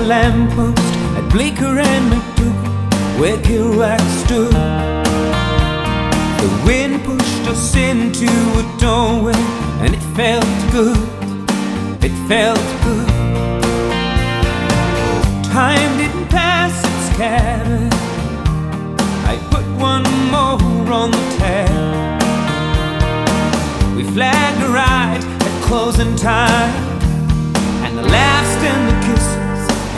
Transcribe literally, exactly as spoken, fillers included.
lamppost at Bleecker and McDougal, where Kerouac stood. The wind pushed us into a doorway, and it felt good, it felt good. Time didn't pass its cabin. I put one more on the tab. We flagged a ride at closing time.